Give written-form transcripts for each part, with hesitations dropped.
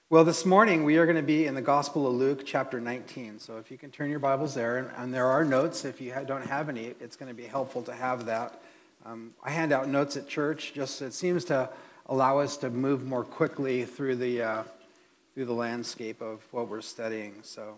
Well, this morning we are going to be in the Gospel of Luke, chapter 19. So if you can turn your Bibles there, and there are notes. If you don't have any, it's going to be helpful to have that. I hand out notes at church. Just it seems to allow us to move more quickly through the landscape of what we're studying. So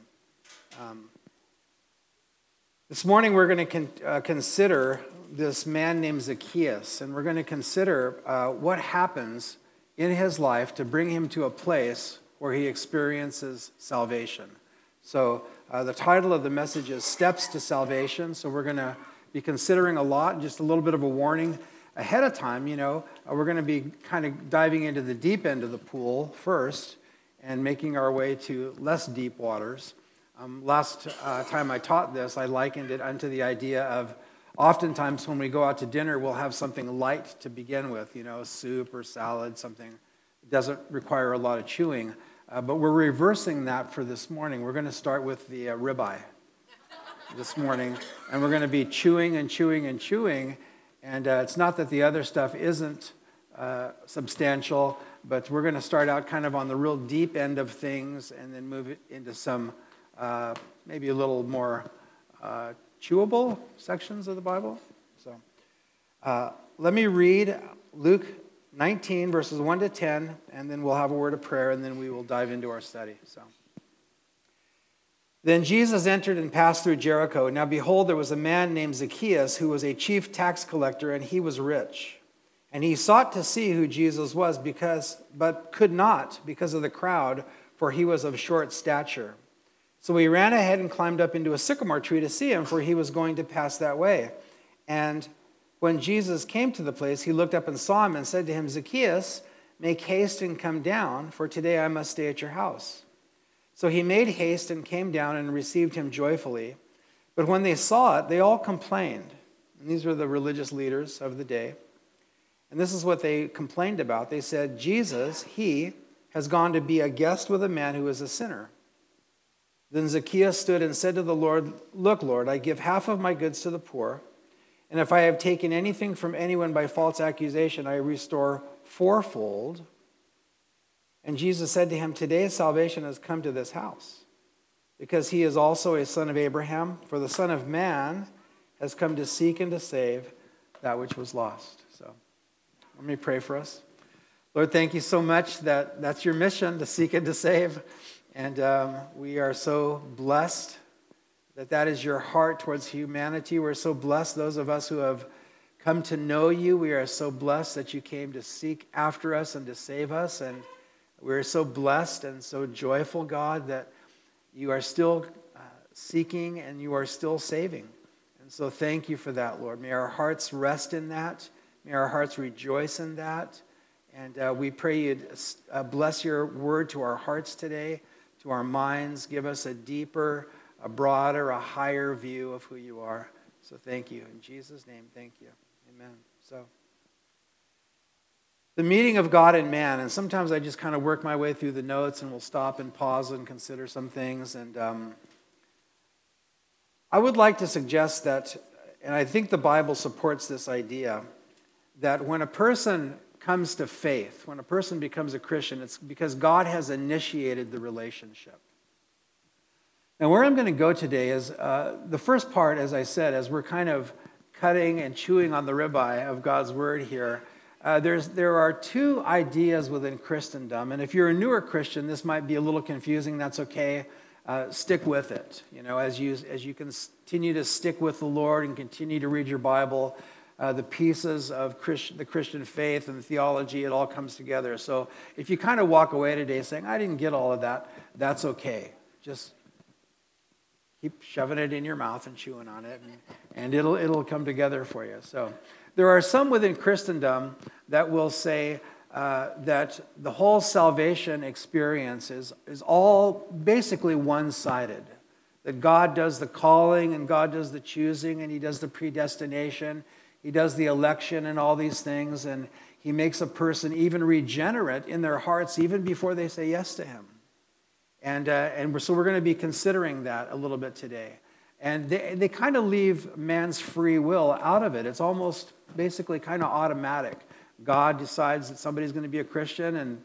this morning we're going to consider this man named Zacchaeus, and we're going to consider what happens in his life to bring him to a place where he experiences salvation. So the title of the message is Steps to Salvation. So we're going to be considering a lot, just a little bit of a warning ahead of time. We're going to be kind of diving into the deep end of the pool first and making our way to less deep waters. Last time I taught this, I likened it unto the idea of oftentimes when we go out to dinner, we'll have something light to begin with, soup or salad, something that doesn't require a lot of chewing. But we're reversing that for this morning. We're going to start with the ribeye this morning, and we're going to be chewing and chewing and chewing. And it's not that the other stuff isn't substantial, but we're going to start out kind of on the real deep end of things and then move it into some maybe a little more chewable sections of the Bible. So let me read Luke 19, verses 1 to 10, and then we'll have a word of prayer, and then we will dive into our study. Then Jesus entered and passed through Jericho. Now behold, there was a man named Zacchaeus who was a chief tax collector, and he was rich. And he sought to see who Jesus was, but could not because of the crowd, for he was of short stature. So he ran ahead and climbed up into a sycamore tree to see him, for he was going to pass that way. And when Jesus came to the place, he looked up and saw him and said to him, Zacchaeus, make haste and come down, for today I must stay at your house. So he made haste and came down and received him joyfully. But when they saw it, they all complained. And these were the religious leaders of the day. And this is what they complained about. They said, Jesus, he has gone to be a guest with a man who is a sinner. Then Zacchaeus stood and said to the Lord, Look, Lord, I give half of my goods to the poor. And if I have taken anything from anyone by false accusation, I restore fourfold. And Jesus said to him, Today salvation has come to this house, because he is also a son of Abraham. For the Son of Man has come to seek and to save that which was lost. So let me pray for us. Lord, thank you so much that that's your mission, to seek and to save. And we are so blessed that is your heart towards humanity. We're so blessed, those of us who have come to know you. We are so blessed that you came to seek after us and to save us. And we're so blessed and so joyful, God, that you are still seeking and you are still saving. And so thank you for that, Lord. May our hearts rest in that. May our hearts rejoice in that. And we pray you'd bless your word to our hearts today, to our minds. Give us a deeper, a broader, a higher view of who you are. So thank you. In Jesus' name, thank you. Amen. So the meeting of God and man, and sometimes I just kind of work my way through the notes and we'll stop and pause and consider some things. And I would like to suggest that, and I think the Bible supports this idea, that when a person comes to faith, when a person becomes a Christian, it's because God has initiated the relationship. Now, where I'm going to go today is the first part, as I said, as we're kind of cutting and chewing on the ribeye of God's word here, there are two ideas within Christendom. And if you're a newer Christian, this might be a little confusing. That's okay. Stick with it. As you continue to stick with the Lord and continue to read your Bible, the pieces of the Christian faith and the theology, it all comes together. So if you kind of walk away today saying, I didn't get all of that, that's okay. Just keep shoving it in your mouth and chewing on it, and it'll come together for you. So there are some within Christendom that will say that the whole salvation experience is all basically one-sided. That God does the calling and God does the choosing and he does the predestination. He does the election and all these things, and he makes a person even regenerate in their hearts even before they say yes to him. And so we're going to be considering that a little bit today. And they kind of leave man's free will out of it. It's almost basically kind of automatic. God decides that somebody's going to be a Christian, and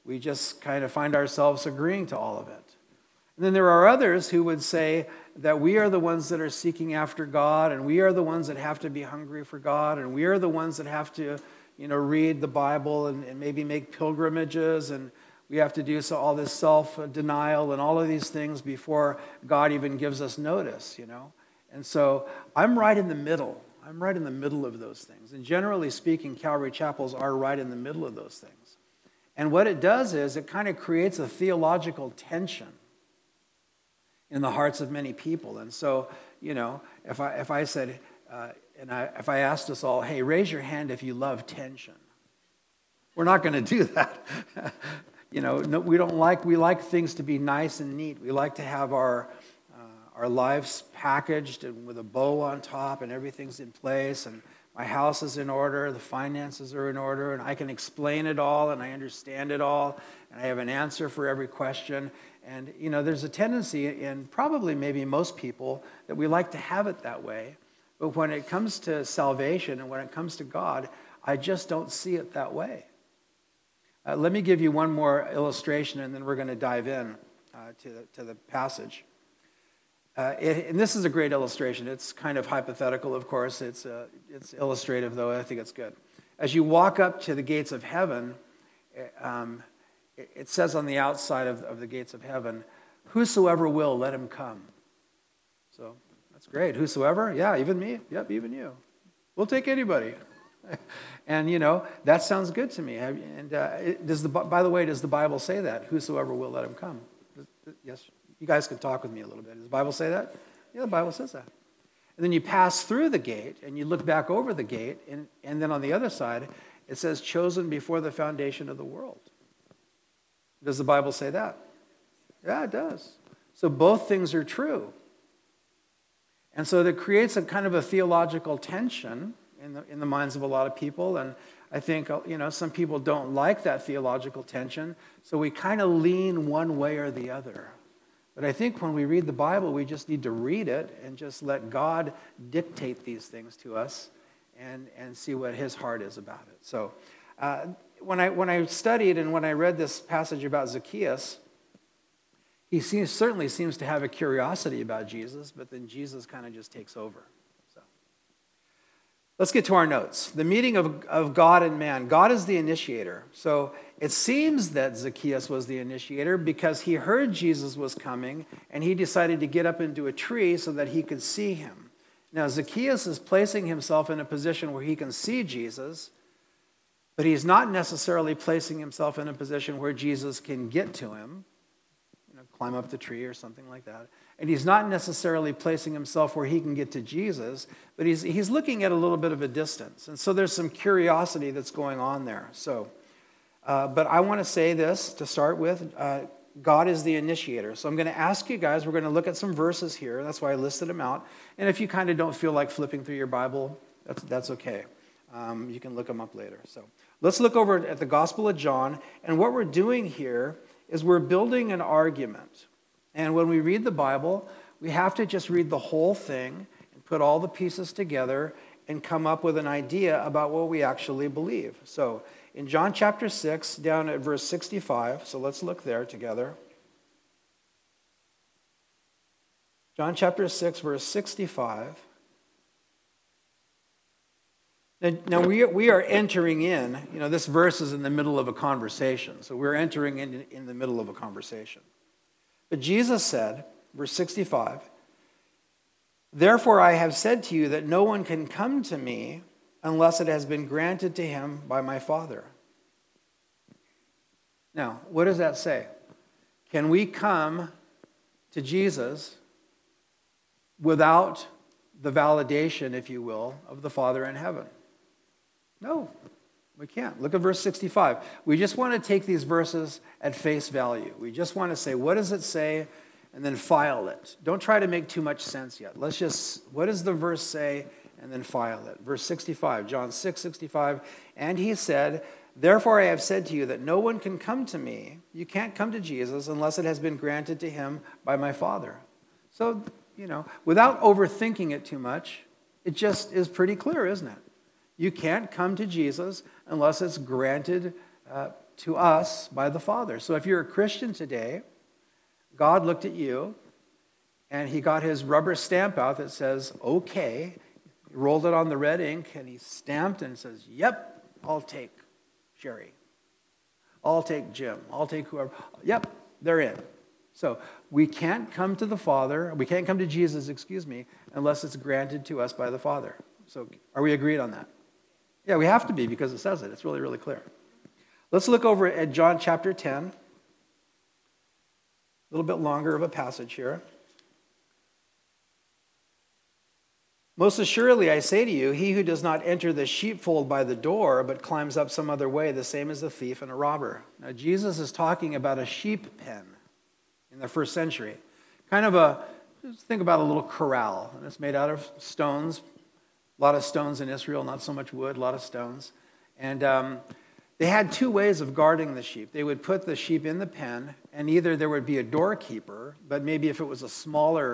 we just kind of find ourselves agreeing to all of it. And then there are others who would say that we are the ones that are seeking after God, and we are the ones that have to be hungry for God, and we are the ones that have to, read the Bible and maybe make pilgrimages, and we have to do all this self-denial and all of these things before God even gives us notice, And so I'm right in the middle. I'm right in the middle of those things. And generally speaking, Calvary Chapels are right in the middle of those things. And what it does is it kind of creates a theological tension in the hearts of many people. And so, if I said, if I asked us all, hey, raise your hand if you love tension, we're not going to do that. No, we like things to be nice and neat. We like to have our lives packaged and with a bow on top, and everything's in place, and my house is in order, the finances are in order, and I can explain it all, and I understand it all, and I have an answer for every question. And, there's a tendency in probably maybe most people that we like to have it that way. But when it comes to salvation and when it comes to God, I just don't see it that way. Let me give you one more illustration, and then we're going to dive in to the passage. And this is a great illustration. It's kind of hypothetical, of course. It's illustrative, though. I think it's good. As you walk up to the gates of heaven, it says on the outside of the gates of heaven, whosoever will, let him come. So that's great. Whosoever? Yeah, even me. Yep, even you. We'll take anybody. And, that sounds good to me. And by the way, does the Bible say that? Whosoever will, let him come. Yes. You guys can talk with me a little bit. Does the Bible say that? Yeah, the Bible says that. And then you pass through the gate, and you look back over the gate, and then on the other side, it says, chosen before the foundation of the world. Does the Bible say that? Yeah, it does. So both things are true. And so that creates a kind of a theological tension in the minds of a lot of people. And I think, some people don't like that theological tension, so we kind of lean one way or the other. But I think when we read the Bible, we just need to read it and just let God dictate these things to us and see what his heart is about it. So when I studied and when I read this passage about Zacchaeus, he certainly seems to have a curiosity about Jesus, but then Jesus kind of just takes over. So let's get to our notes. The meeting of God and man. God is the initiator. So it seems that Zacchaeus was the initiator because he heard Jesus was coming and he decided to get up into a tree so that he could see him. Now, Zacchaeus is placing himself in a position where he can see Jesus, but he's not necessarily placing himself in a position where Jesus can get to him, climb up the tree or something like that. And he's not necessarily placing himself where he can get to Jesus, but he's looking at a little bit of a distance. And so there's some curiosity that's going on there. So, but I want to say this to start with. God is the initiator. So I'm going to ask you guys, we're going to look at some verses here. That's why I listed them out. And if you kind of don't feel like flipping through your Bible, that's okay. You can look them up later. So let's look over at the Gospel of John. And what we're doing here is we're building an argument. And when we read the Bible, we have to just read the whole thing and put all the pieces together and come up with an idea about what we actually believe. So in John chapter 6, down at verse 65, so let's look there together. John chapter 6, verse 65. Now we are entering in, this verse is in the middle of a conversation. So we're entering in the middle of a conversation. But Jesus said, verse 65, therefore I have said to you that no one can come to me unless it has been granted to him by my Father. Now, what does that say? Can we come to Jesus without the validation, if you will, of the Father in heaven? No, we can't. Look at verse 65. We just want to take these verses at face value. We just want to say, what does it say? And then file it. Don't try to make too much sense yet. Let's just, what does the verse say? And then file it. Verse 65, John 6:65. And he said, therefore I have said to you that no one can come to me. You can't come to Jesus unless it has been granted to him by my Father. So, without overthinking it too much, it just is pretty clear, isn't it? You can't come to Jesus unless it's granted to us by the Father. So if you're a Christian today, God looked at you and he got his rubber stamp out that says, okay. He rolled it on the red ink and he stamped and says, yep, I'll take Sherry. I'll take Jim. I'll take whoever. Yep, they're in. So we can't come to the Father, we can't come to Jesus, unless it's granted to us by the Father. So are we agreed on that? Yeah, we have to be because it says it. It's really, really clear. Let's look over at John chapter 10. A little bit longer of a passage here. Most assuredly, I say to you, he who does not enter the sheepfold by the door, but climbs up some other way, the same is a thief and a robber. Now, Jesus is talking about a sheep pen in the first century. Just think about a little corral. And it's made out of stones. A lot of stones in Israel, not so much wood, a lot of stones. And they had two ways of guarding the sheep. They would put the sheep in the pen, and either there would be a doorkeeper, but maybe if it was a smaller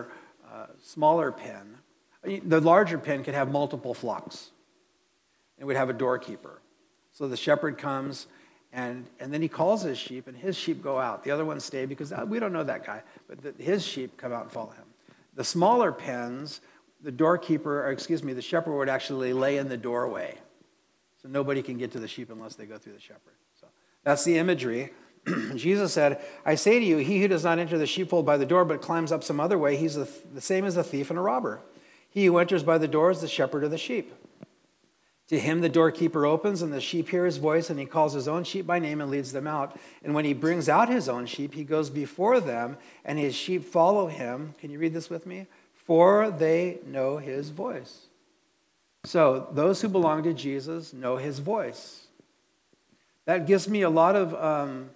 pen, the larger pen could have multiple flocks. It would have a doorkeeper. So the shepherd comes, and then he calls his sheep, and his sheep go out. The other ones stay because we don't know that guy, but his sheep come out and follow him. The smaller pens, the shepherd would actually lay in the doorway. So nobody can get to the sheep unless they go through the shepherd. So that's the imagery. Jesus said, I say to you, he who does not enter the sheepfold by the door, but climbs up some other way, he's the same as a thief and a robber. He who enters by the door is the shepherd of the sheep. To him the doorkeeper opens, and the sheep hear his voice, and he calls his own sheep by name and leads them out. And when he brings out his own sheep, he goes before them, and his sheep follow him. Can you read this with me? For they know his voice. So those who belong to Jesus know his voice. That gives me a lot of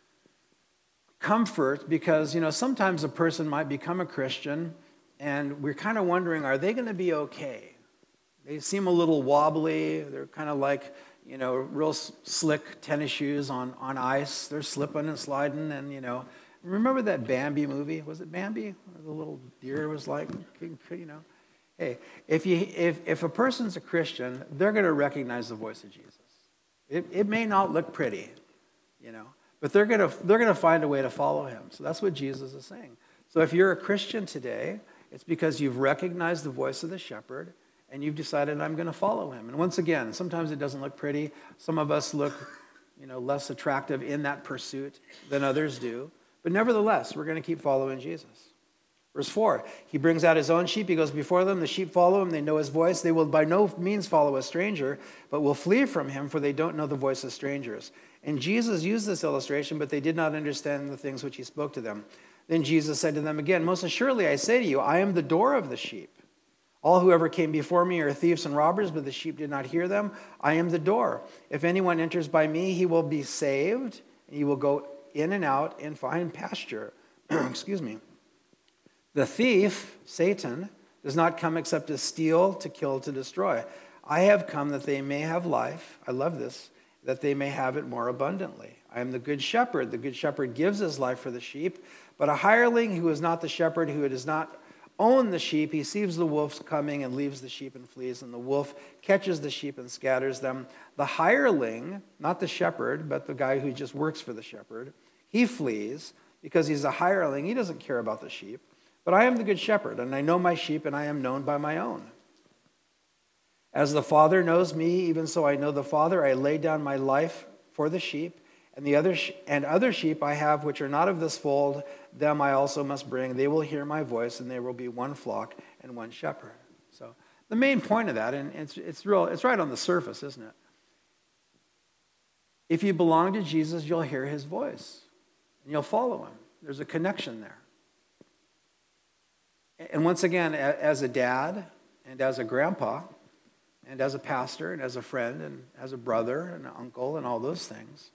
comfort because, sometimes a person might become a Christian, and we're kind of wondering, are they going to be okay? They seem a little wobbly. They're kind of like, real slick tennis shoes on ice. They're slipping and sliding. And, remember that Bambi movie? Was it Bambi? Where the little deer was like, Hey, if a person's a Christian, they're going to recognize the voice of Jesus. It may not look pretty, but they're going to find a way to follow him. So that's what Jesus is saying. So if you're a Christian today, it's because you've recognized the voice of the shepherd, and you've decided, I'm going to follow him. And once again, sometimes it doesn't look pretty. Some of us look, less attractive in that pursuit than others do. But nevertheless, we're going to keep following Jesus. Verse 4, he brings out his own sheep. He goes before them. The sheep follow him. They know his voice. They will by no means follow a stranger, but will flee from him, for they don't know the voice of strangers. And Jesus used this illustration, but they did not understand the things which he spoke to them. Then Jesus said to them again, most assuredly I say to you, I am the door of the sheep. All who ever came before me are thieves and robbers, but the sheep did not hear them. I am the door. If anyone enters by me, he will be saved, and he will go in and out and find pasture. Excuse me. The thief, Satan, does not come except to steal, to kill, to destroy. I have come that they may have life. I love this. That they may have it more abundantly. I am the good shepherd. The good shepherd gives his life for the sheep. But a hireling who is not the shepherd, who does not own the sheep, he sees the wolves coming and leaves the sheep and flees, and the wolf catches the sheep and scatters them. The hireling, not the shepherd, but the guy who just works for the shepherd, he flees because he's a hireling. He doesn't care about the sheep. But I am the good shepherd, and I know my sheep, and I am known by my own. As the Father knows me, even so I know the Father. I lay down my life for the sheep. And other sheep I have which are not of this fold, them I also must bring. They will hear my voice, and there will be one flock and one shepherd. So the main point of that, and it's right on the surface, isn't it? If you belong to Jesus, you'll hear his voice, and you'll follow him. There's a connection there. And once again, as a dad, and as a grandpa, and as a pastor, and as a friend, and as a brother, and an uncle, and all those things,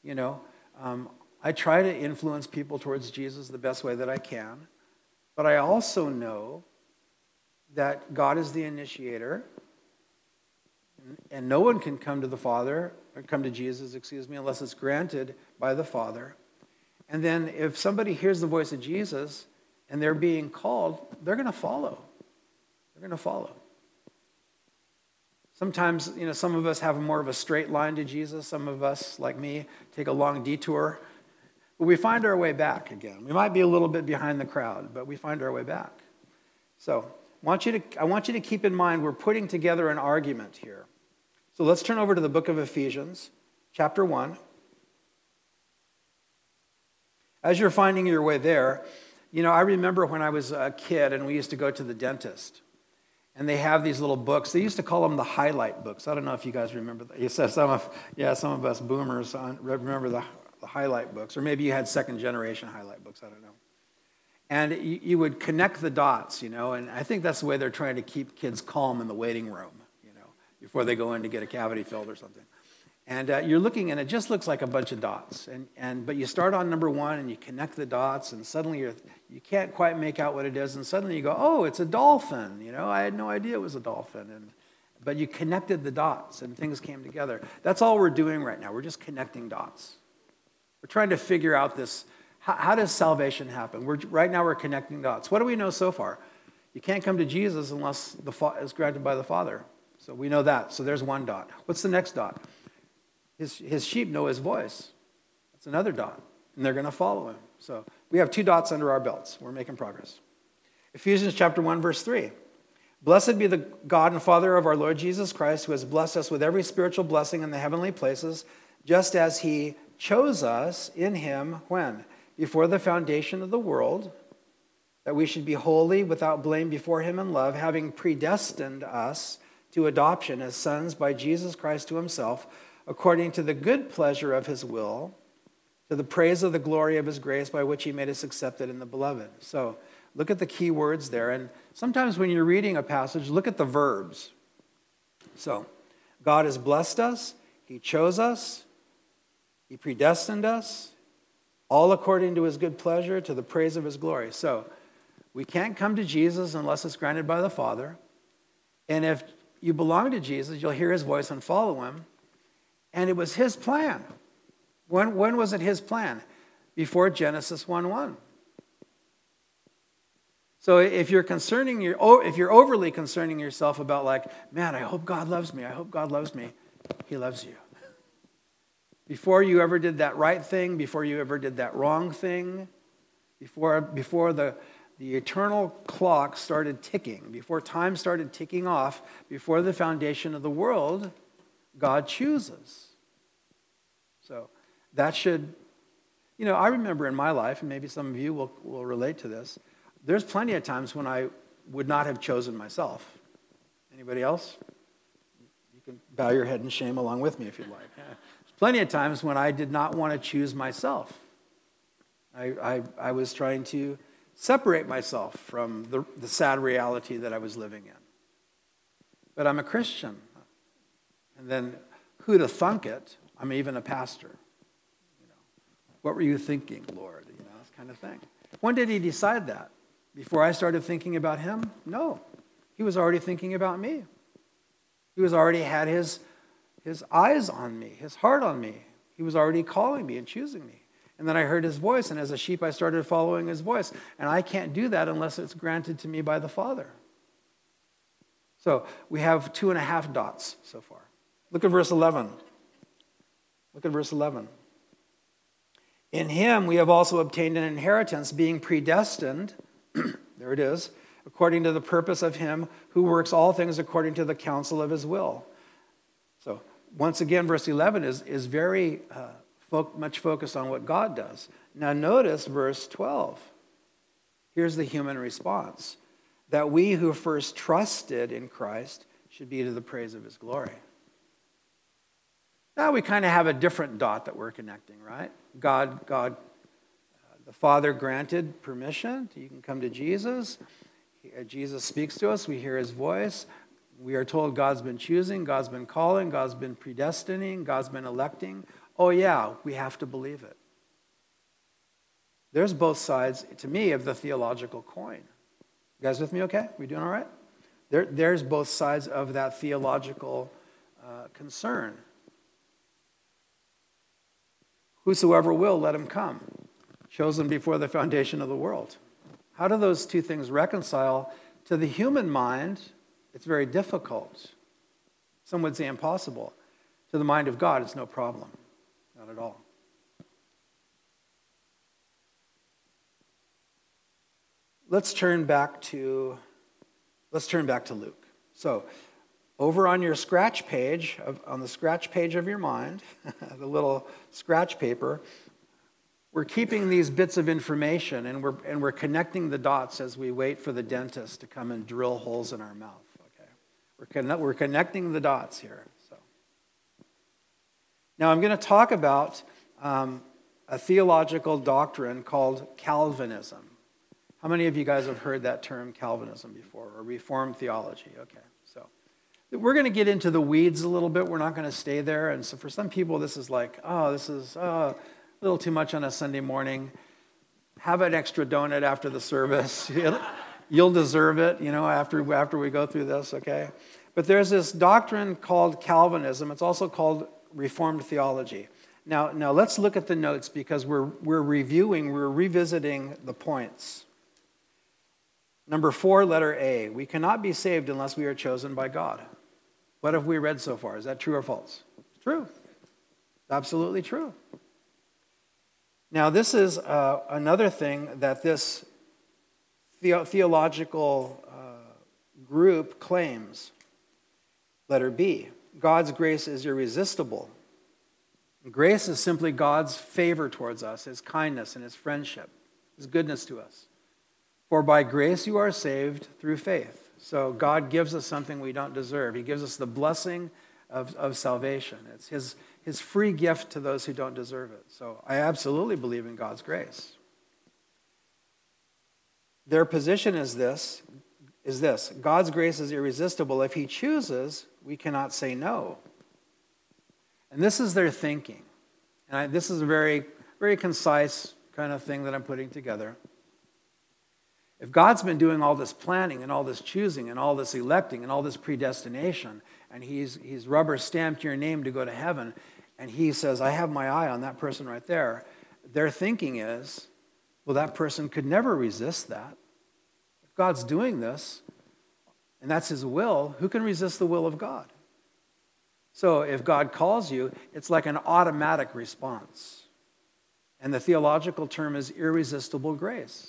I try to influence people towards Jesus the best way that I can. But I also know that God is the initiator, and no one can come to the Father, or come to Jesus, unless it's granted by the Father. And then if somebody hears the voice of Jesus, and they're being called, they're going to follow. They're going to follow. Sometimes, some of us have more of a straight line to Jesus. Some of us, like me, take a long detour. But we find our way back again. We might be a little bit behind the crowd, but we find our way back. So I want you to keep in mind we're putting together an argument here. So let's turn over to the book of Ephesians, chapter 1. As you're finding your way there, I remember when I was a kid and we used to go to the dentist. And they have these little books. They used to call them the highlight books. I don't know if you guys remember that. You said some of us boomers remember the highlight books. Or maybe you had second generation highlight books. I don't know. And you would connect the dots, and I think that's the way they're trying to keep kids calm in the waiting room, before they go in to get a cavity filled or something. And you're looking, and it just looks like a bunch of dots. But you start on number 1, and you connect the dots, and suddenly you can't quite make out what it is, and suddenly you go, oh, it's a dolphin. I had no idea it was a dolphin. But you connected the dots, and things came together. That's all we're doing right now. We're just connecting dots. We're trying to figure out this. How does salvation happen? Right now we're connecting dots. What do we know so far? You can't come to Jesus unless it's granted by the Father. So we know that. So there's one dot. What's the next dot? His sheep know his voice. That's another dot. And they're going to follow him. So we have 2 dots under our belts. We're making progress. Ephesians chapter 1, verse 3. Blessed be the God and Father of our Lord Jesus Christ, who has blessed us with every spiritual blessing in the heavenly places, just as he chose us in him, when? Before the foundation of the world, that we should be holy, without blame before him in love, having predestined us to adoption as sons by Jesus Christ to himself, according to the good pleasure of his will, to the praise of the glory of his grace, by which he made us accepted in the beloved. So look at the key words there. And sometimes when you're reading a passage, look at the verbs. So God has blessed us. He chose us. He predestined us, all according to his good pleasure, to the praise of his glory. So we can't come to Jesus unless it's granted by the Father. And if you belong to Jesus, you'll hear his voice and follow him. And it was his plan. When was it his plan? Before Genesis 1:1. So if you're overly concerning yourself about man, I hope God loves me. I hope God loves me. He loves you. Before you ever did that right thing, before you ever did that wrong thing, before the eternal clock started ticking, before time started ticking off, before the foundation of the world, God chooses. So that should, I remember in my life, and maybe some of you will relate to this, there's plenty of times when I would not have chosen myself. Anybody else? You can bow your head in shame along with me if you'd like. There's plenty of times when I did not want to choose myself. I was trying to separate myself from the sad reality that I was living in. But I'm a Christian. And then who'd have thunk it? I'm even a pastor. What were you thinking, Lord? This kind of thing. When did he decide that? Before I started thinking about him? No. He was already thinking about me. He was already had his eyes on me, his heart on me. He was already calling me and choosing me. And then I heard his voice, and as a sheep I started following his voice. And I can't do that unless it's granted to me by the Father. So we have 2.5 dots so far. Look at verse 11. Look at verse 11. In him we have also obtained an inheritance, being predestined, there it is, according to the purpose of him who works all things according to the counsel of his will. So once again, verse 11 is very much focused on what God does. Now notice verse 12. Here's the human response. That we who first trusted in Christ should be to the praise of his glory. Now we kind of have a different dot that we're connecting, right? God, the Father granted permission. You can come to Jesus. Jesus speaks to us. We hear his voice. We are told God's been choosing, God's been calling, God's been predestining, God's been electing. Oh yeah, we have to believe it. There's both sides, to me, of the theological coin. You guys with me okay? We doing all right? There's both sides of that theological concern. Whosoever will, let him come. Chosen before the foundation of the world. How do those two things reconcile? To the human mind, it's very difficult. Some would say impossible. To the mind of God, it's no problem. Not at all. Let's turn back to Luke. So, over on your scratch page, on the scratch page of your mind, the little scratch paper, we're keeping these bits of information, and we're connecting the dots as we wait for the dentist to come and drill holes in our mouth. Okay, we're connecting the dots here. So, now I'm going to talk about a theological doctrine called Calvinism. How many of you guys have heard that term Calvinism before, or Reformed theology? Okay, so we're going to get into the weeds a little bit. We're not going to stay there. And so for some people, this is like, this is a little too much on a Sunday morning. Have an extra donut after the service. You'll deserve it, after we go through this, okay? But there's this doctrine called Calvinism. It's also called Reformed theology. Now let's look at the notes because we're revisiting the points. Number 4, letter A. We cannot be saved unless we are chosen by God. What have we read so far? Is that true or false? It's true. Absolutely true. Now, this is another thing that this theological group claims. Letter B. God's grace is irresistible. Grace is simply God's favor towards us, his kindness and his friendship, his goodness to us. For by grace you are saved through faith. So God gives us something we don't deserve. He gives us the blessing of salvation. It's his free gift to those who don't deserve it. So I absolutely believe in God's grace. Their position is this. God's grace is irresistible. If he chooses, we cannot say no. And this is their thinking. And this is a very, very concise kind of thing that I'm putting together. If God's been doing all this planning and all this choosing and all this electing and all this predestination, and he's rubber stamped your name to go to heaven, and he says, I have my eye on that person right there, their thinking is, well, that person could never resist that. If God's doing this, and that's his will, who can resist the will of God? So if God calls you, it's like an automatic response. And the theological term is irresistible grace.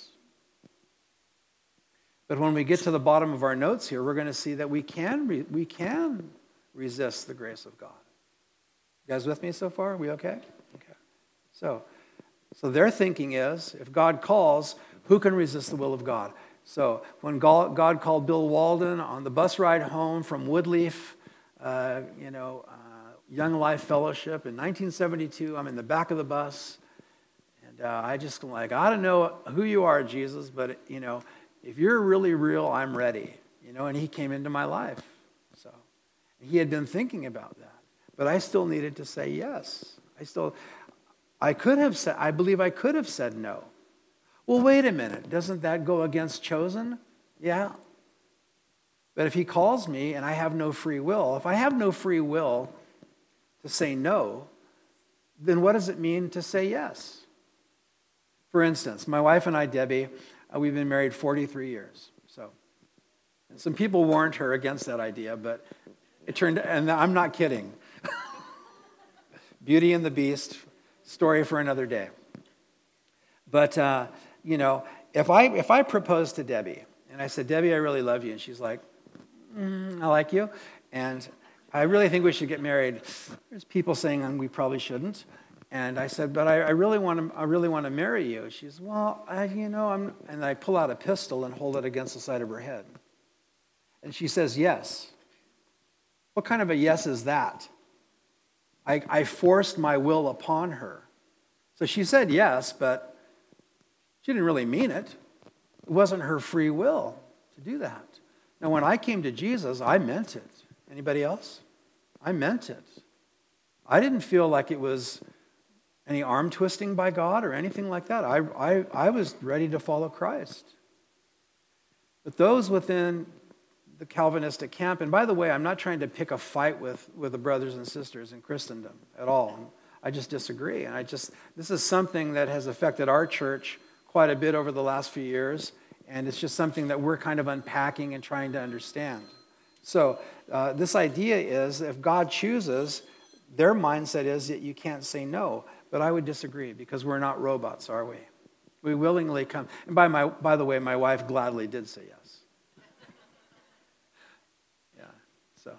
But when we get to the bottom of our notes here, we're going to see that we can resist the grace of God. You guys with me so far? Are we okay? Okay. So their thinking is, if God calls, who can resist the will of God? So when God called Bill Walden on the bus ride home from Woodleaf, Young Life Fellowship in 1972, I'm in the back of the bus, and I just like, I don't know who you are, Jesus, but if you're really real, I'm ready. And he came into my life. So he had been thinking about that. But I still needed to say yes. I believe I could have said no. Well, wait a minute. Doesn't that go against chosen? Yeah. But if he calls me and I have no free will, if I have no free will to say no, then what does it mean to say yes? For instance, my wife and I, Debbie, we've been married 43 years. So some people warned her against that idea, but it turned, and I'm not kidding. Beauty and the Beast, story for another day. But, if I proposed to Debbie, and I said, Debbie, I really love you, and she's like, I like you, and I really think we should get married. There's people saying we probably shouldn't. And I said, but I really want to marry you. She says, well, and I pull out a pistol and hold it against the side of her head. And she says, yes. What kind of a yes is that? I forced my will upon her. So she said yes, but she didn't really mean it. It wasn't her free will to do that. Now, when I came to Jesus, I meant it. Anybody else? I meant it. I didn't feel like it was any arm twisting by God or anything like that. I was ready to follow Christ. But those within the Calvinistic camp, and by the way, I'm not trying to pick a fight with the brothers and sisters in Christendom at all. I just disagree. And this is something that has affected our church quite a bit over the last few years, and it's just something that we're kind of unpacking and trying to understand. So this idea is if God chooses, their mindset is that you can't say no. But I would disagree because we're not robots, are we? We willingly come. And by the way, my wife gladly did say yes. Yeah, so.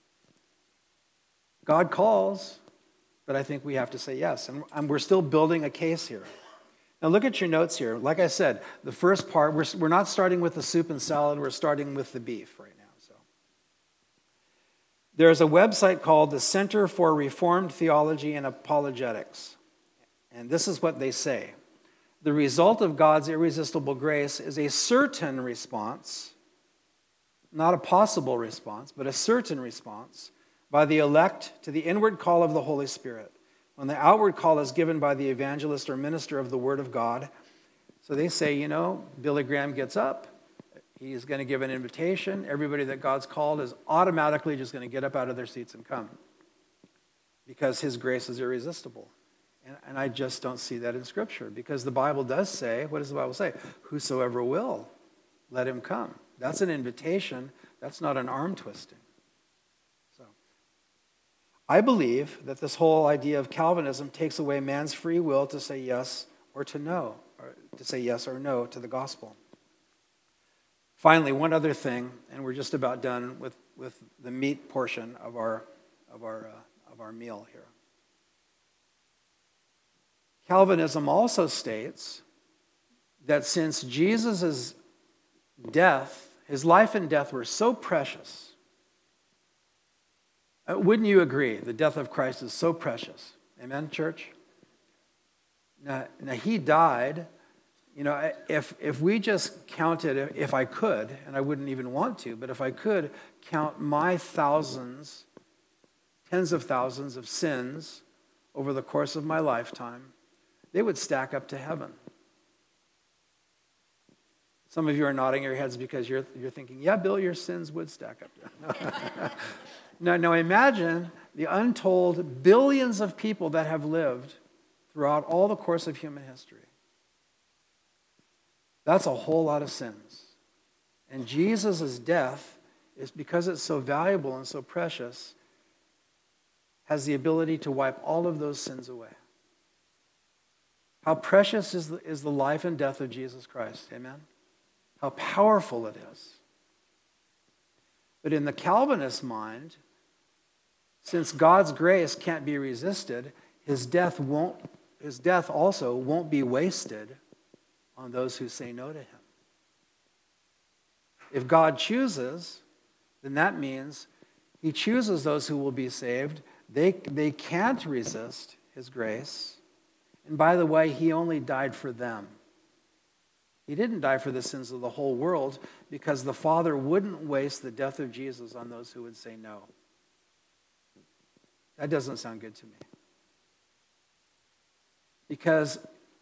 God calls, but I think we have to say yes. And we're still building a case here. Now look at your notes here. Like I said, the first part, we're not starting with the soup and salad. We're starting with the beef right now. So there's a website called the Center for Reformed Theology and Apologetics. And this is what they say. The result of God's irresistible grace is a certain response, not a possible response, but a certain response by the elect to the inward call of the Holy Spirit, when the outward call is given by the evangelist or minister of the Word of God. So they say, Billy Graham gets up, he's going to give an invitation. Everybody that God's called is automatically just going to get up out of their seats and come because his grace is irresistible. And I just don't see that in Scripture because the Bible does say, what does the Bible say? Whosoever will, let him come. That's an invitation. That's not an arm twisting. So, I believe that this whole idea of Calvinism takes away man's free will to say yes or to no, or to say yes or no to the gospel. Finally, one other thing, and we're just about done with the meat portion of our meal here. Calvinism also states that since Jesus' death, his life and death were so precious, wouldn't you agree? The death of Christ is so precious. Amen, church? Now he died. If we just counted, if I could, and I wouldn't even want to, but if I could count my thousands, tens of thousands of sins over the course of my lifetime, they would stack up to heaven. Some of you are nodding your heads because you're thinking, yeah, Bill, your sins would stack up. Now imagine the untold billions of people that have lived throughout all the course of human history. That's a whole lot of sins. And Jesus' death is, because it's so valuable and so precious, has the ability to wipe all of those sins away. How precious is the life and death of Jesus Christ, amen? How powerful it is. But in the Calvinist mind, since God's grace can't be resisted, his death also won't be wasted on those who say no to him. If God chooses, then that means he chooses those who will be saved. They can't resist his grace. And by the way, he only died for them. He didn't die for the sins of the whole world because the Father wouldn't waste the death of Jesus on those who would say no. That doesn't sound good to me. Because,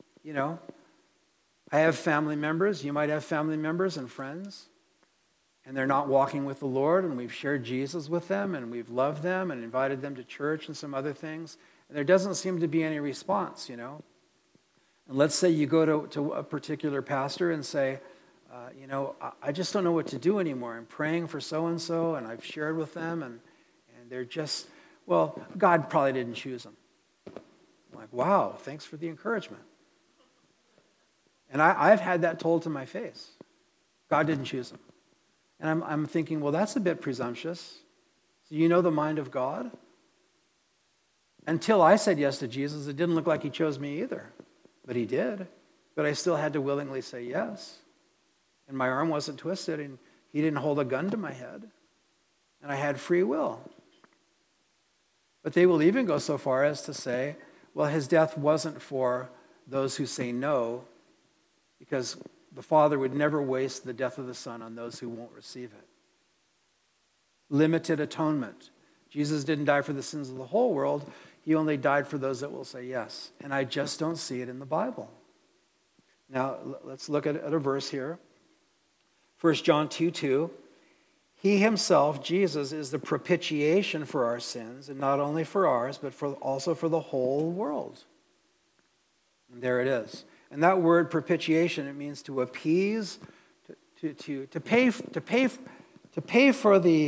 I have family members. You might have family members and friends, and they're not walking with the Lord, and we've shared Jesus with them, and we've loved them and invited them to church and some other things, and there doesn't seem to be any response, And let's say you go to a particular pastor and say, I just don't know what to do anymore. I'm praying for so-and-so, and I've shared with them, and they're just, God probably didn't choose them. I'm like, wow, thanks for the encouragement. And I've had that told to my face. God didn't choose them. And I'm thinking, well, that's a bit presumptuous. So you know the mind of God? Until I said yes to Jesus, it didn't look like he chose me either. But he did. But I still had to willingly say yes. And my arm wasn't twisted, and he didn't hold a gun to my head. And I had free will. But they will even go so far as to say, well, his death wasn't for those who say no, because the Father would never waste the death of the Son on those who won't receive it. Limited atonement. Jesus didn't die for the sins of the whole world. He only died for those that will say yes. And I just don't see it in the Bible. Now, let's look at a verse here. 1 John 2:2. He himself, Jesus, is the propitiation for our sins, and not only for ours, but also for the whole world. And there it is. And that word propitiation, it means to appease, to pay for the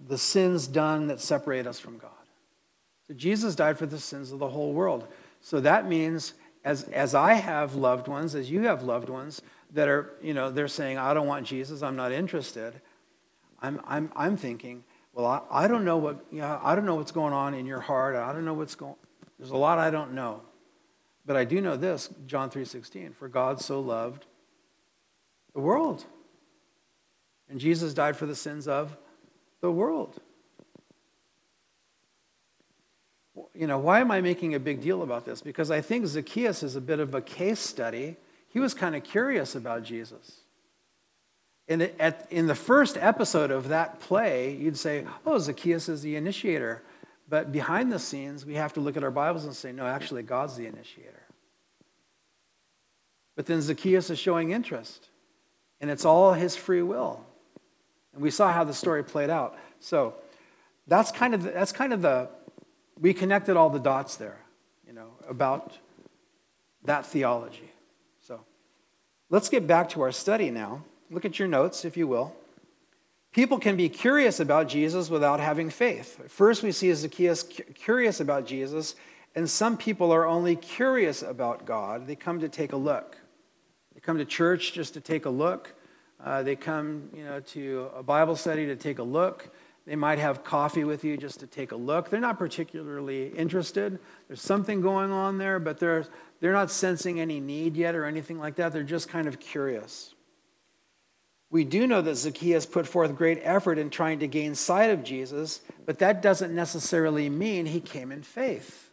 the sins done that separate us from God. So Jesus died for the sins of the whole world. So that means as I have loved ones, as you have loved ones that are, they're saying, I don't want Jesus, I'm not interested. I'm thinking, well, I don't know what's going on in your heart. I don't know there's a lot I don't know. But I do know this, John 3:16, for God so loved the world. And Jesus died for the sins of the world. Why am I making a big deal about this? Because I think Zacchaeus is a bit of a case study. He was kind of curious about Jesus. And in the first episode of that play, you'd say, oh, Zacchaeus is the initiator. But behind the scenes, we have to look at our Bibles and say, no, actually, God's the initiator. But then Zacchaeus is showing interest. And it's all his free will. And we saw how the story played out. So that's kind of the we connected all the dots there, about that theology. So let's get back to our study now. Look at your notes, if you will. People can be curious about Jesus without having faith. First, we see Zacchaeus curious about Jesus, and some people are only curious about God. They come to take a look. They come to church just to take a look. They come, to a Bible study to take a look. They might have coffee with you just to take a look. They're not particularly interested. There's something going on there, but they're not sensing any need yet or anything like that. They're just kind of curious. We do know that Zacchaeus put forth great effort in trying to gain sight of Jesus, but that doesn't necessarily mean he came in faith.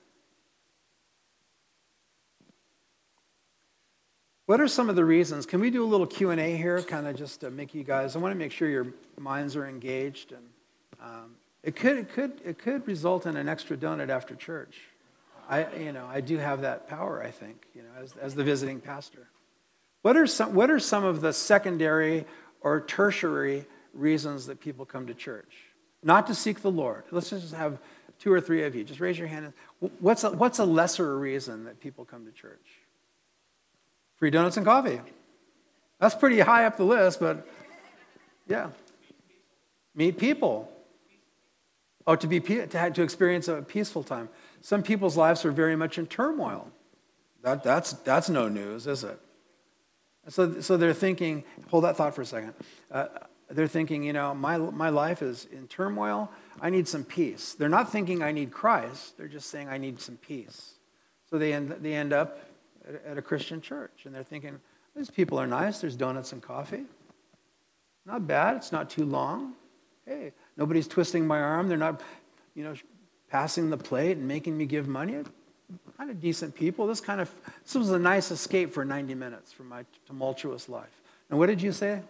What are some of the reasons? Can we do a little Q&A here, kind of just to make you guys, I want to make sure your minds are engaged. And it could result in an extra donut after church. I do have that power, I think, as the visiting pastor. What are some of the secondary or tertiary reasons that people come to church? Not to seek the Lord. Let's just have 2 or 3 of you. Just raise your hand. What's a lesser reason that people come to church? Free donuts and coffee. That's pretty high up the list, but yeah. Meet people. Oh, to experience a peaceful time. Some people's lives are very much in turmoil. That's no news, is it? So they're thinking, hold that thought for a second. They're thinking, my life is in turmoil. I need some peace. They're not thinking I need Christ. They're just saying I need some peace. So they end up at a Christian church, and they're thinking, these people are nice. There's donuts and coffee. Not bad. It's not too long. Hey, nobody's twisting my arm. They're not, passing the plate and making me give money. Kind of decent people. This was a nice escape for 90 minutes from my tumultuous life. And what did you say?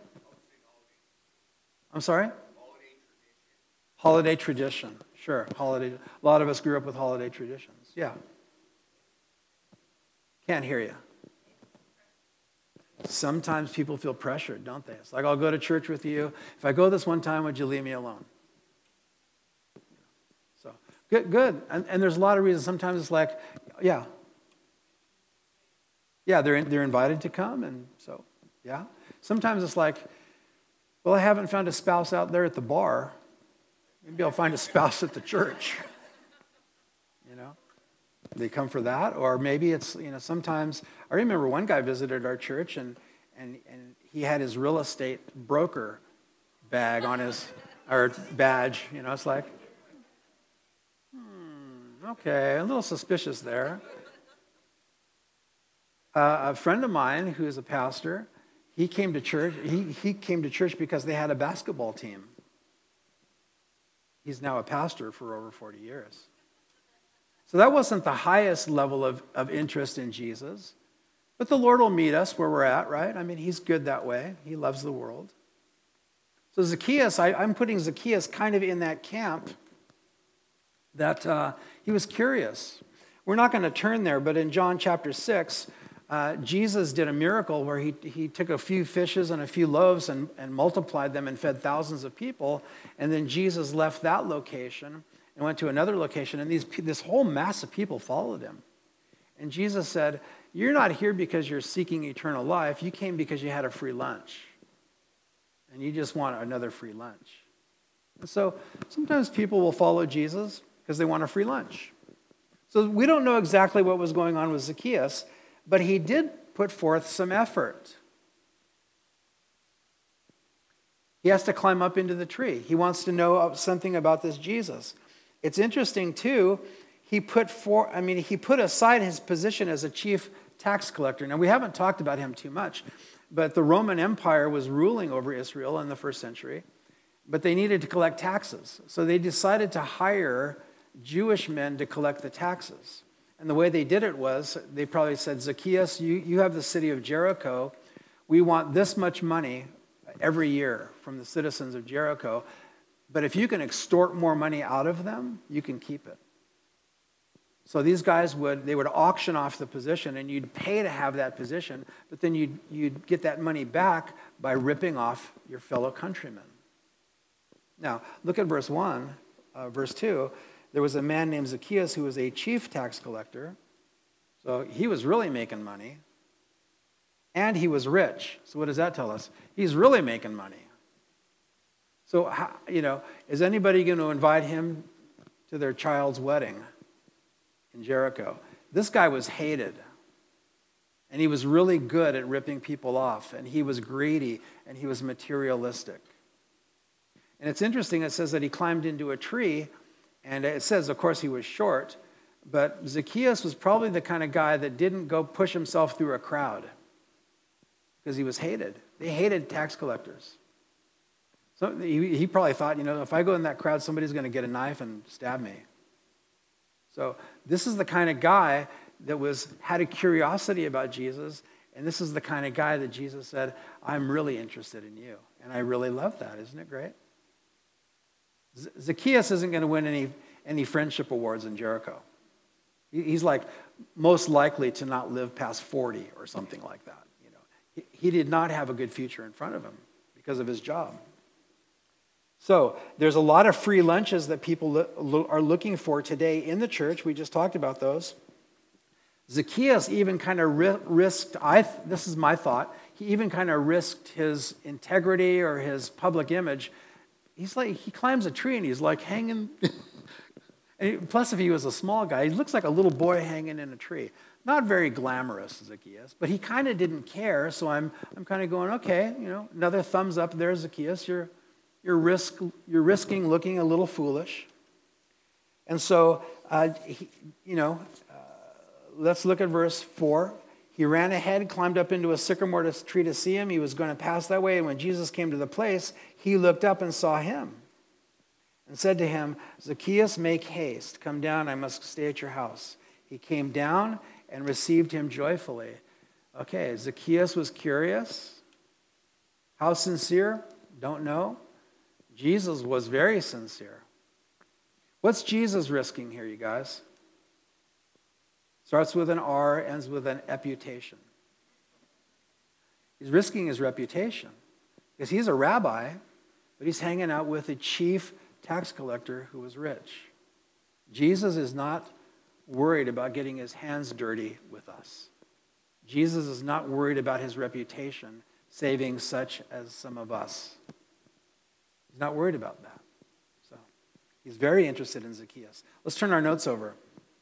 I'm sorry? Holiday tradition. Sure, holiday. A lot of us grew up with holiday traditions. Yeah. Can't hear you. Sometimes people feel pressured, don't they? It's like, I'll go to church with you. If I go this one time, would you leave me alone? So, good. And there's a lot of reasons. Sometimes it's like, yeah, they're invited to come, and so, yeah. Sometimes it's like, well, I haven't found a spouse out there at the bar. Maybe I'll find a spouse at the church. They come for that, or maybe it's, sometimes, I remember one guy visited our church, and he had his real estate broker bag on or badge, it's like, okay, a little suspicious there. A friend of mine who is a pastor, he came to church. He came to church because they had a basketball team. He's now a pastor for over 40 years. So that wasn't the highest level of interest in Jesus. But the Lord will meet us where we're at, right? I mean, he's good that way. He loves the world. So Zacchaeus, I'm putting Zacchaeus kind of in that camp that he was curious. We're not going to turn there, but in John chapter 6, Jesus did a miracle where he took a few fishes and a few loaves and multiplied them and fed thousands of people. And then Jesus left that location and went to another location, and this whole mass of people followed him. And Jesus said, you're not here because you're seeking eternal life. You came because you had a free lunch. And you just want another free lunch. So sometimes people will follow Jesus because they want a free lunch. So we don't know exactly what was going on with Zacchaeus, but he did put forth some effort. He has to climb up into the tree. He wants to know something about this Jesus. It's interesting, too, he put aside his position as a chief tax collector. Now, we haven't talked about him too much, but the Roman Empire was ruling over Israel in the first century, but they needed to collect taxes. So they decided to hire Jewish men to collect the taxes. And the way they did it was, they probably said, Zacchaeus, you have the city of Jericho. We want this much money every year from the citizens of Jericho. But if you can extort more money out of them, you can keep it. So these guys would auction off the position, and you'd pay to have that position, but then you'd get that money back by ripping off your fellow countrymen. Now, look at verse 2. There was a man named Zacchaeus who was a chief tax collector. So he was really making money. And he was rich. So what does that tell us? He's really making money. So, is anybody going to invite him to their child's wedding in Jericho? This guy was hated. And he was really good at ripping people off. And he was greedy. And he was materialistic. And it's interesting, it says that he climbed into a tree. And it says, of course, he was short. But Zacchaeus was probably the kind of guy that didn't go push himself through a crowd because he was hated. They hated tax collectors. So he probably thought, if I go in that crowd, somebody's going to get a knife and stab me. So this is the kind of guy that had a curiosity about Jesus, and this is the kind of guy that Jesus said, I'm really interested in you. And I really love that. Isn't it great? Zacchaeus isn't going to win any friendship awards in Jericho. He's like most likely to not live past 40 or something like that. He did not have a good future in front of him because of his job. So there's a lot of free lunches that people are looking for today in the church. We just talked about those. Zacchaeus even kind of risked, this is my thought, he even kind of risked his integrity or his public image. He climbs a tree and he's like hanging. And plus, if he was a small guy, he looks like a little boy hanging in a tree. Not very glamorous, Zacchaeus, but he kind of didn't care. So I'm kind of going, okay, another thumbs up there, Zacchaeus. You're risking looking a little foolish. And so, let's look at verse 4. He ran ahead, climbed up into a sycamore tree to see him. He was going to pass that way, and when Jesus came to the place, he looked up and saw him and said to him, Zacchaeus, make haste. Come down, I must stay at your house. He came down and received him joyfully. Okay, Zacchaeus was curious. How sincere? Don't know. Jesus was very sincere. What's Jesus risking here, you guys? Starts with an R, ends with an eputation. He's risking his reputation because he's a rabbi, but he's hanging out with a chief tax collector who was rich. Jesus is not worried about getting his hands dirty with us. Jesus is not worried about his reputation saving such as some of us. He's not worried about that. So he's very interested in Zacchaeus. Let's turn our notes over.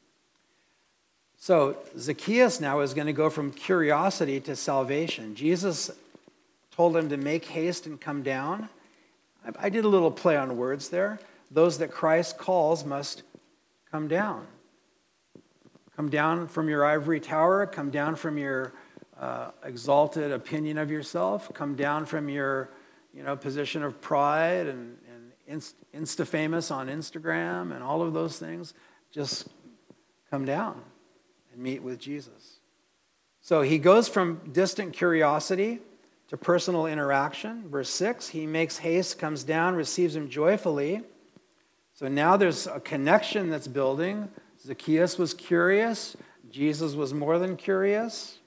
So Zacchaeus now is going to go from curiosity to salvation. Jesus told him to make haste and come down. I did a little play on words there. Those that Christ calls must come down. Come down from your ivory tower. Come down from your exalted opinion of yourself. Come down from your position of pride and Insta-famous on Instagram and all of those things. Just come down and meet with Jesus. So he goes from distant curiosity to personal interaction. Verse 6, he makes haste, comes down, receives him joyfully. So now there's a connection that's building. Zacchaeus was curious. Jesus was more than curious.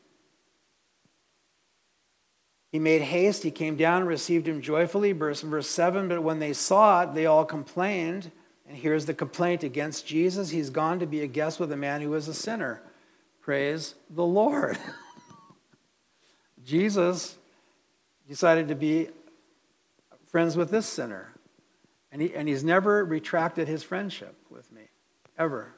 He made haste. He came down, received him joyfully. Verse 7, but when they saw it, they all complained. And here's the complaint against Jesus. He's gone to be a guest with a man who is a sinner. Praise the Lord. Jesus decided to be friends with this sinner. And he's never retracted his friendship with me, ever.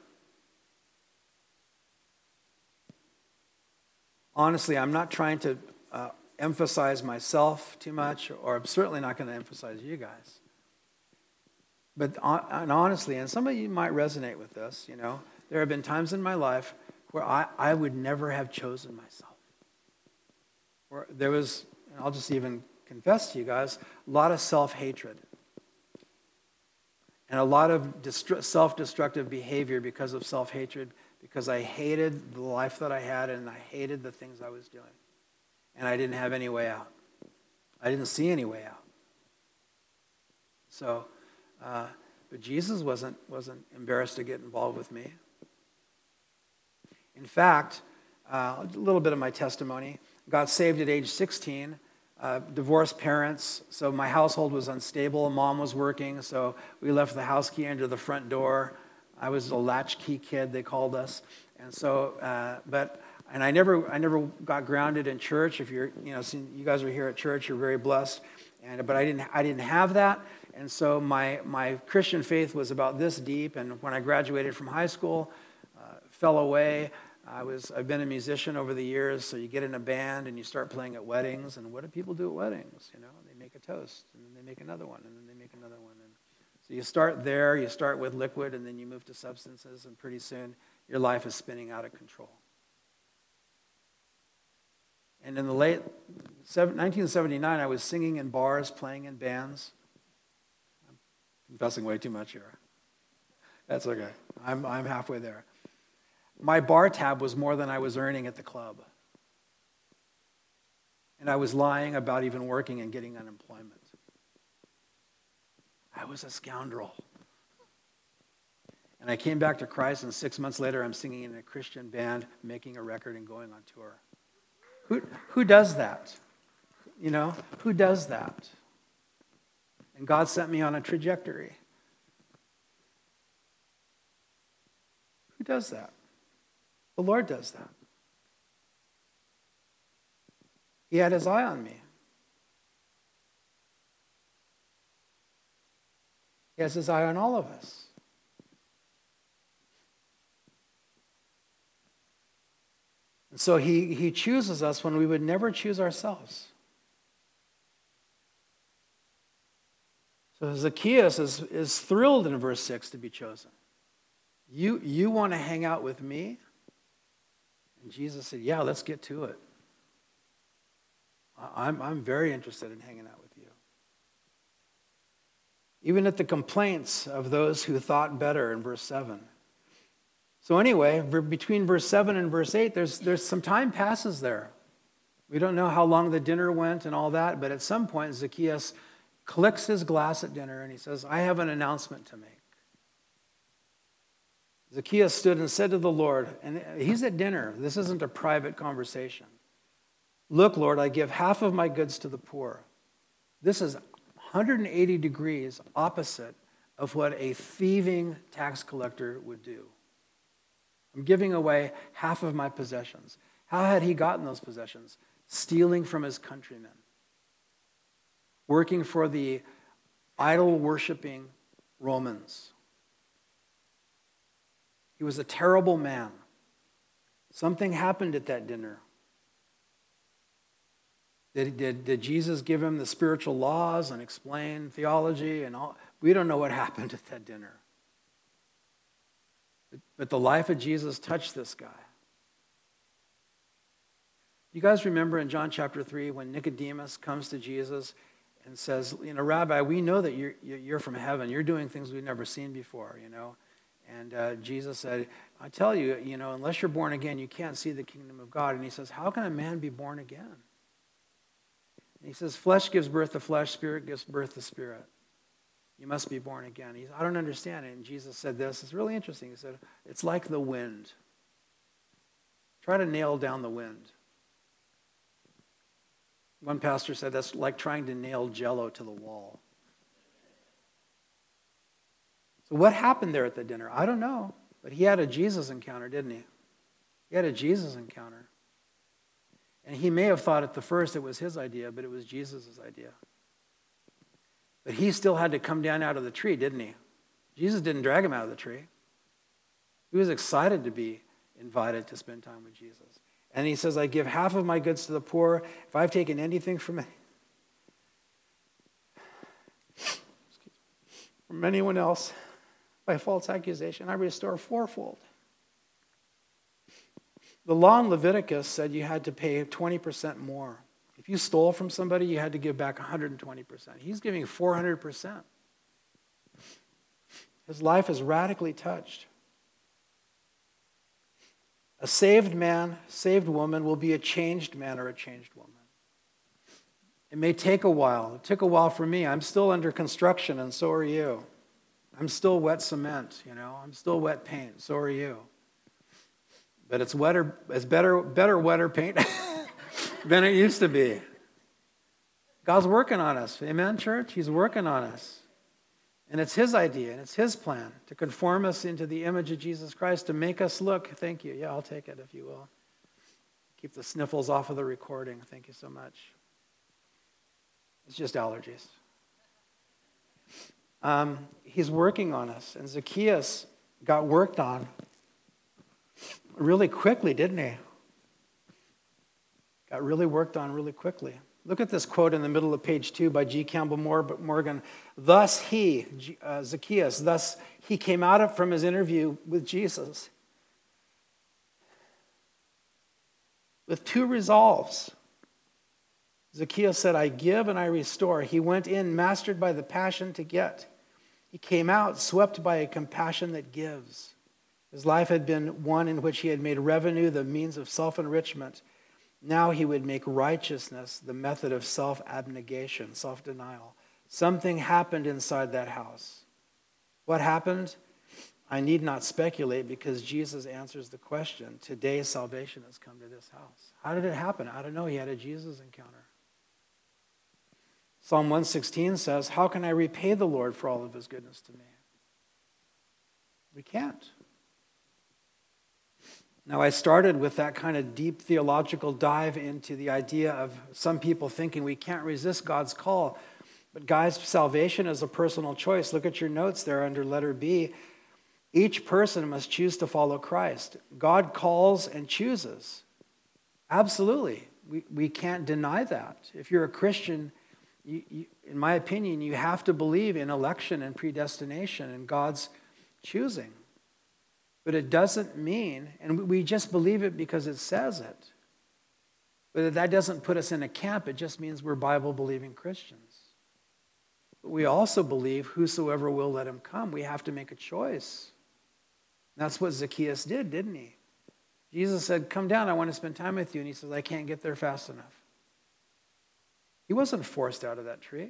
Honestly, I'm not trying to emphasize myself too much, or I'm certainly not going to emphasize you guys. But and honestly, and some of you might resonate with this, there have been times in my life where I would never have chosen myself. Where there was, and I'll just even confess to you guys, a lot of self-hatred. And a lot of self-destructive behavior because of self-hatred, because I hated the life that I had and I hated the things I was doing. And I didn't have any way out. I didn't see any way out. So, but Jesus wasn't embarrassed to get involved with me. In fact, a little bit of my testimony. Got saved at age 16. Divorced parents, so my household was unstable. Mom was working, so we left the house key under the front door. I was a latchkey kid, they called us, and so, and I never got grounded in church. If you guys are here at church, you're very blessed, but I didn't have that, and so my Christian faith was about this deep. And when I graduated from high school, fell away. I've been a musician over the years, so you get in a band and you start playing at weddings. And what do people do at weddings? They make a toast, and then they make another one, and then they make another one. And so you start there, you start with liquid, and then you move to substances, and pretty soon your life is spinning out of control. And in the late 1979, I was singing in bars, playing in bands. I'm confessing way too much here. That's okay. I'm halfway there. My bar tab was more than I was earning at the club. And I was lying about even working and getting unemployment. I was a scoundrel. And I came back to Christ, and 6 months later, I'm singing in a Christian band, making a record, and going on tour. Who does that? Who does that? And God sent me on a trajectory. Who does that? The Lord does that. He had his eye on me. He has his eye on all of us. And so he chooses us when we would never choose ourselves. So Zacchaeus is thrilled in verse 6 to be chosen. You want to hang out with me? And Jesus said, yeah, let's get to it. I'm very interested in hanging out with you. Even at the complaints of those who thought better in verse 7. So anyway, between verse 7 and verse 8, there's some time passes there. We don't know how long the dinner went and all that, but at some point Zacchaeus clicks his glass at dinner and he says, I have an announcement to make. Zacchaeus stood and said to the Lord, and he's at dinner. This isn't a private conversation. Look, Lord, I give half of my goods to the poor. This is 180 degrees opposite of what a thieving tax collector would do. I'm giving away half of my possessions. How had he gotten those possessions? Stealing from his countrymen. Working for the idol-worshiping Romans. He was a terrible man. Something happened at that dinner. Did Jesus give him the spiritual laws and explain theology and all? We don't know what happened at that dinner. But the life of Jesus touched this guy. You guys remember in John chapter 3 when Nicodemus comes to Jesus and says, Rabbi, we know that you're from heaven. You're doing things we've never seen before, And Jesus said, I tell you, unless you're born again, you can't see the kingdom of God. And he says, how can a man be born again? And he says, flesh gives birth to flesh, spirit gives birth to spirit. You must be born again. I don't understand it. And Jesus said this. It's really interesting. He said, it's like the wind. Try to nail down the wind. One pastor said that's like trying to nail Jell-O to the wall. So what happened there at the dinner? I don't know. But he had a Jesus encounter, didn't he? He had a Jesus encounter. And he may have thought at the first it was his idea, but it was Jesus' idea. But he still had to come down out of the tree, didn't he? Jesus didn't drag him out of the tree. He was excited to be invited to spend time with Jesus. And he says, I give half of my goods to the poor. If I've taken anything from anyone else by false accusation, I restore fourfold. The law in Leviticus said you had to pay 20% more. If you stole from somebody, you had to give back 120%. He's giving 400%. His life is radically touched. A saved man, saved woman will be a changed man or a changed woman. It may take a while. It took a while for me. I'm still under construction, and so are you. I'm still wet cement, I'm still wet paint, so are you. But it's better wetter paint than it used to be. God's working on us. Amen, church? He's working on us. And it's his idea, and it's his plan to conform us into the image of Jesus Christ, to make us look. Thank you. Yeah, I'll take it if you will. Keep the sniffles off of the recording. Thank you so much. It's just allergies. He's working on us. And Zacchaeus got worked on really quickly, didn't he? Got really worked on really quickly. Look at this quote in the middle of page 2 by G. Campbell Morgan. Thus he, Zacchaeus, thus he came out from his interview with Jesus with two resolves. Zacchaeus said, I give and I restore. He went in mastered by the passion to get. He came out swept by a compassion that gives. His life had been one in which he had made revenue the means of self-enrichment. Now he would make righteousness the method of self-abnegation, self-denial. Something happened inside that house. What happened? I need not speculate because Jesus answers the question. Today salvation has come to this house. How did it happen? I don't know. He had a Jesus encounter. Psalm 116 says, how can I repay the Lord for all of his goodness to me? We can't. Now, I started with that kind of deep theological dive into the idea of some people thinking we can't resist God's call. But guys, salvation is a personal choice. Look at your notes there under letter B. Each person must choose to follow Christ. God calls and chooses. Absolutely. We can't deny that. If you're a Christian, in my opinion, you have to believe in election and predestination and God's choosing. But it doesn't mean, and we just believe it because it says it, but that doesn't put us in a camp. It just means we're Bible-believing Christians. But we also believe whosoever will, let him come. We have to make a choice. That's what Zacchaeus did, didn't he? Jesus said, come down, I want to spend time with you. And he says, I can't get there fast enough. He wasn't forced out of that tree.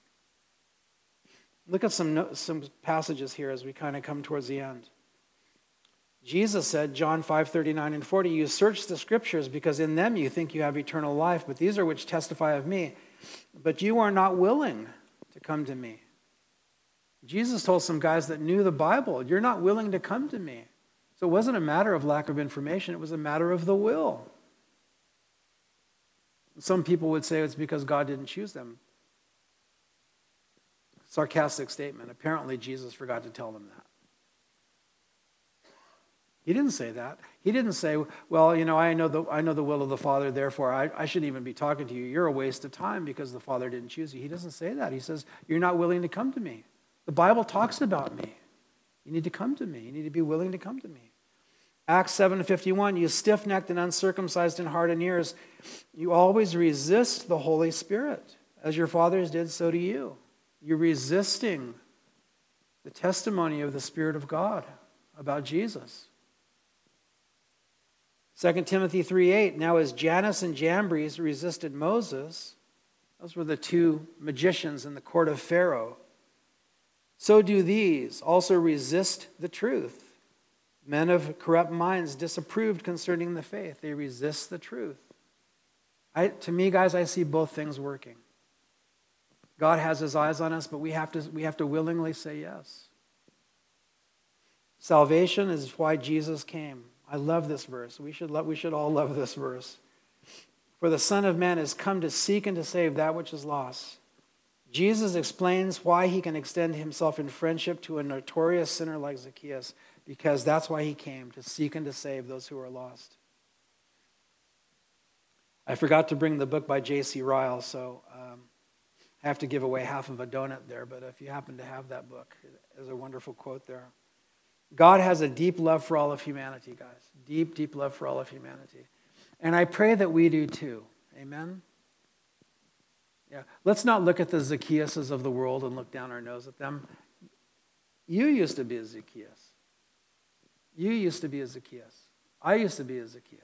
Look at some passages here as we kind of come towards the end. Jesus said, John 5:39 and 40, you search the scriptures because in them you think you have eternal life, but these are which testify of me. But you are not willing to come to me. Jesus told some guys that knew the Bible, you're not willing to come to me. So it wasn't a matter of lack of information, it was a matter of the will. Some people would say it's because God didn't choose them. Sarcastic statement. Apparently Jesus forgot to tell them that. He didn't say that. He didn't say, well, I know the will of the Father, therefore I shouldn't even be talking to you. You're a waste of time because the Father didn't choose you. He doesn't say that. He says, you're not willing to come to me. The Bible talks about me. You need to come to me. You need to be willing to come to me. Acts 7:51, you stiff-necked and uncircumcised in heart and ears, you always resist the Holy Spirit. As your fathers did, so do you. You're resisting the testimony of the Spirit of God about Jesus. 2 Timothy 3:8, now as Jannes and Jambres resisted Moses, those were the two magicians in the court of Pharaoh, so do these also resist the truth. Men of corrupt minds disapproved concerning the faith. They resist the truth. To me, guys, I see both things working. God has his eyes on us, but we have to willingly say yes. Salvation is why Jesus came. I love this verse. We should all love this verse. For the Son of Man has come to seek and to save that which is lost. Jesus explains why he can extend himself in friendship to a notorious sinner like Zacchaeus, because that's why he came, to seek and to save those who are lost. I forgot to bring the book by J.C. Ryle, so I have to give away half of a donut there, but if you happen to have that book, there's a wonderful quote there. God has a deep love for all of humanity, guys. Deep, deep love for all of humanity. And I pray that we do too. Amen? Yeah. Let's not look at the Zacchaeuses of the world and look down our nose at them. You used to be a Zacchaeus. You used to be a Zacchaeus. I used to be a Zacchaeus.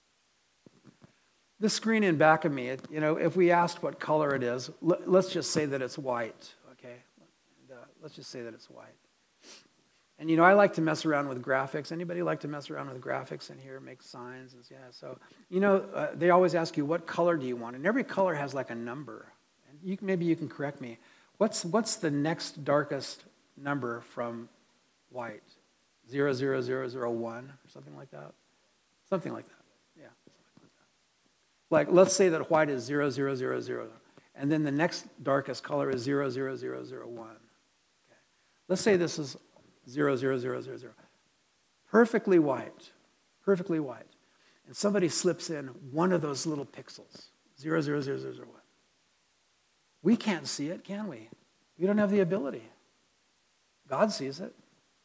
This screen in back of me, if we asked what color it is, let's just say that it's white, okay? Let's just say that it's white. And I like to mess around with graphics. Anybody like to mess around with graphics in here, make signs? And so they always ask you, what color do you want? And every color has like a number. And maybe you can correct me. What's the next darkest number from white? 00001 or something like that? Something like that. Yeah, something like that. Like, let's say that white is 0000, and then the next darkest color is 00001. Okay. Let's say this is 00000. Perfectly white. Perfectly white. And somebody slips in one of those little pixels, 00001. We can't see it, can we? We don't have the ability. God sees it.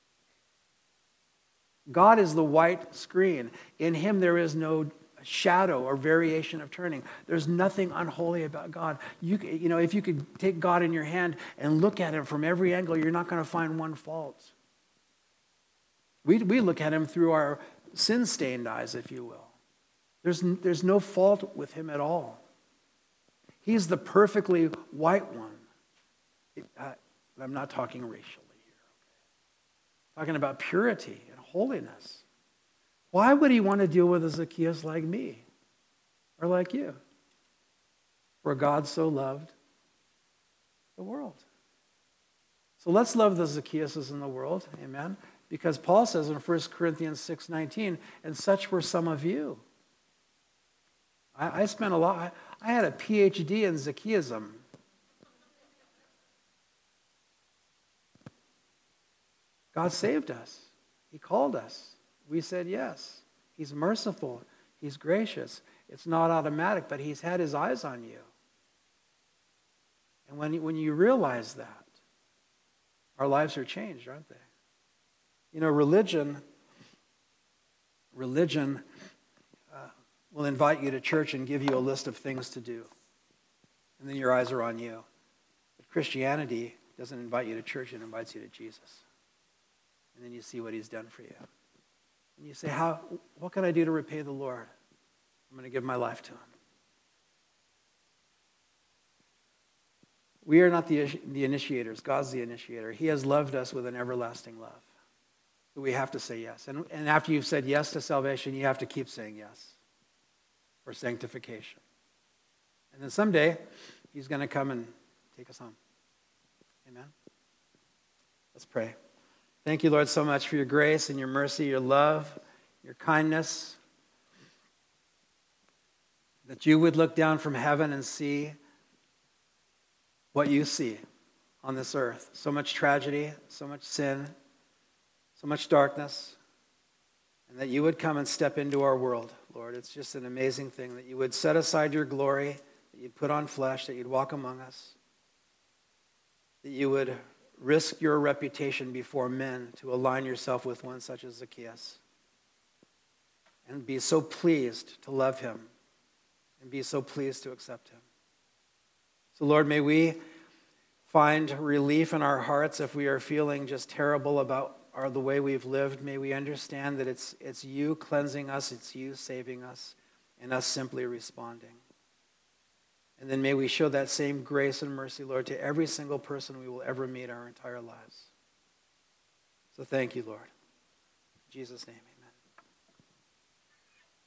God is the white screen. In him there is no shadow or variation of turning. There's nothing unholy about God. If you could take God in your hand and look at him from every angle, you're not going to find one fault. We look at him through our sin-stained eyes, if you will. There's no fault with him at all. He's the perfectly white one. I'm not talking racially here. I'm talking about purity and holiness. Why would he want to deal with a Zacchaeus like me or like you? For God so loved the world. So let's love the Zacchaeuses in the world, amen? Because Paul says in 1 Corinthians 6:19, and such were some of you. I spent a lot, I had a PhD in Zacchaeism. God saved us. He called us. We said yes. He's merciful. He's gracious. It's not automatic, but he's had his eyes on you. And when you realize that, our lives are changed, aren't they? Religion will invite you to church and give you a list of things to do. And then your eyes are on you. But Christianity doesn't invite you to church, it invites you to Jesus. And then you see what he's done for you. And you say, what can I do to repay the Lord? I'm going to give my life to him. We are not the initiators. God's the initiator. He has loved us with an everlasting love. So we have to say yes. And after you've said yes to salvation, you have to keep saying yes for sanctification. And then someday, he's going to come and take us home. Amen? Let's pray. Thank you, Lord, so much for your grace and your mercy, your love, your kindness. That you would look down from heaven and see what you see on this earth. So much tragedy, so much sin, so much darkness. And that you would come and step into our world, Lord. It's just an amazing thing that you would set aside your glory, that you'd put on flesh, that you'd walk among us, that you would risk your reputation before men to align yourself with one such as Zacchaeus, and be so pleased to love him and be so pleased to accept him. So, Lord, may we find relief in our hearts if we are feeling just terrible about the way we've lived. May we understand that it's you cleansing us, it's you saving us, and us simply responding. And then may we show that same grace and mercy, Lord, to every single person we will ever meet our entire lives. So thank you, Lord. In Jesus' name, amen.